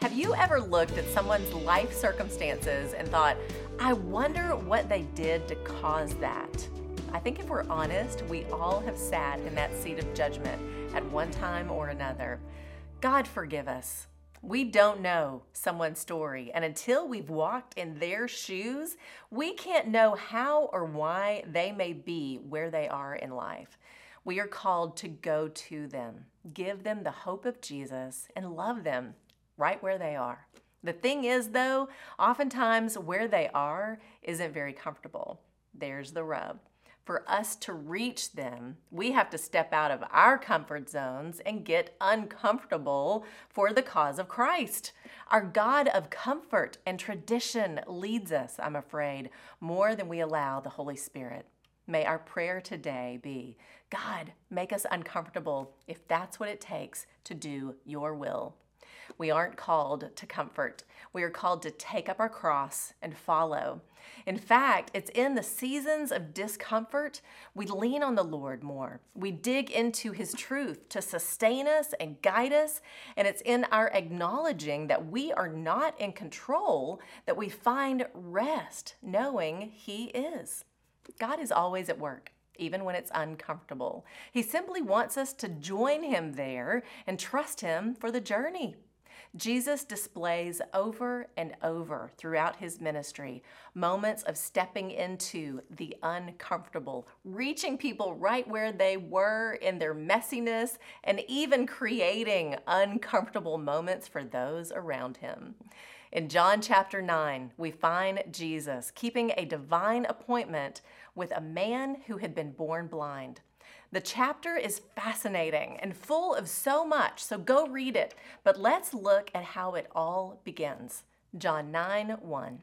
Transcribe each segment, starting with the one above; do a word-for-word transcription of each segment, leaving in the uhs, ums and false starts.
Have you ever looked at someone's life circumstances and thought, I wonder what they did to cause that? I think if we're honest, we all have sat in that seat of judgment at one time or another. God forgive us. We don't know someone's story, and until we've walked in their shoes, we can't know how or why they may be where they are in life. We are called to go to them, give them the hope of Jesus, and love them right where they are. The thing is, though, oftentimes where they are isn't very comfortable. There's the rub. For us to reach them, we have to step out of our comfort zones and get uncomfortable for the cause of Christ. Our God of comfort and tradition leads us, I'm afraid, more than we allow the Holy Spirit. May our prayer today be, God, make us uncomfortable if that's what it takes to do your will. We aren't called to comfort. We are called to take up our cross and follow. In fact, it's in the seasons of discomfort we lean on the Lord more. We dig into His truth to sustain us and guide us, and it's in our acknowledging that we are not in control that we find rest, knowing He is. God is always at work, even when it's uncomfortable. He simply wants us to join Him there and trust Him for the journey. Jesus displays over and over throughout His ministry moments of stepping into the uncomfortable, reaching people right where they were in their messiness, and even creating uncomfortable moments for those around Him. In John chapter nine, we find Jesus keeping a divine appointment with a man who had been born blind. The chapter is fascinating and full of so much, so go read it. But let's look at how it all begins. John nine one.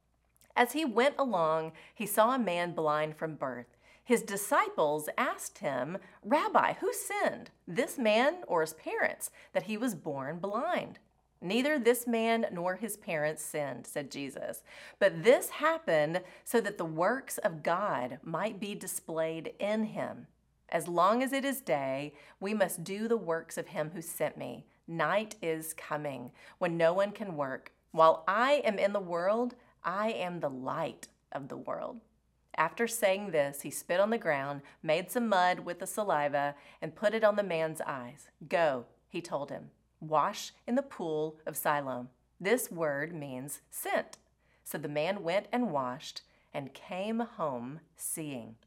As he went along, he saw a man blind from birth. His disciples asked him, Rabbi, who sinned, this man or his parents, that he was born blind? Neither this man nor his parents sinned, said Jesus. But this happened so that the works of God might be displayed in him. As long as it is day, we must do the works of him who sent me. Night is coming, when no one can work. While I am in the world, I am the light of the world. After saying this, he spit on the ground, made some mud with the saliva, and put it on the man's eyes. Go, he told him. Wash in the pool of Siloam. This word means sent. So the man went and washed and came home seeing.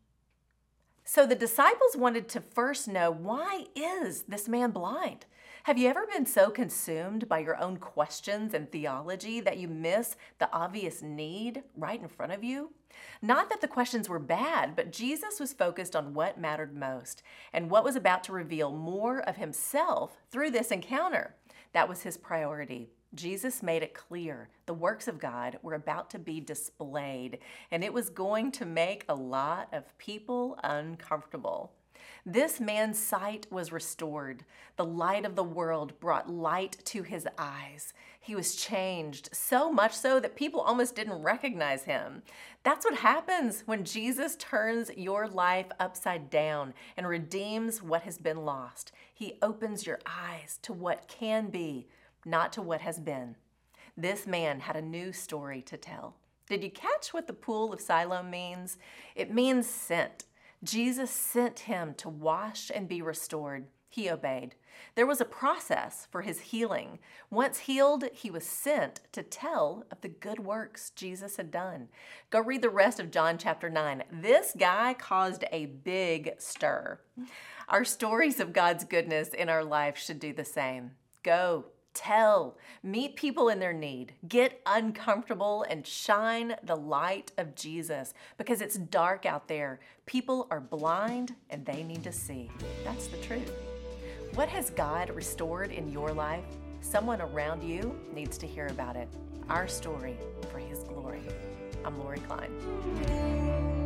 So the disciples wanted to first know, why is this man blind? Have you ever been so consumed by your own questions and theology that you miss the obvious need right in front of you? Not that the questions were bad, but Jesus was focused on what mattered most and what was about to reveal more of himself through this encounter. That was his priority. Jesus made it clear the works of God were about to be displayed, and it was going to make a lot of people uncomfortable. This man's sight was restored. The light of the world brought light to his eyes. He was changed, so much so that people almost didn't recognize him. That's what happens when Jesus turns your life upside down and redeems what has been lost. He opens your eyes to what can be, not to what has been. This man had a new story to tell. Did you catch what the pool of Siloam means? It means sent. Jesus sent him to wash and be restored. He obeyed. There was a process for his healing. Once healed, he was sent to tell of the good works Jesus had done. Go read the rest of John chapter nine. This guy caused a big stir. Our stories of God's goodness in our life should do the same. Go. Tell, meet people in their need, get uncomfortable, and shine the light of Jesus, because it's dark out there. People are blind and they need to see. That's the truth. What has God restored in your life? Someone around you needs to hear about it. Our story for His glory. I'm Lori Klein.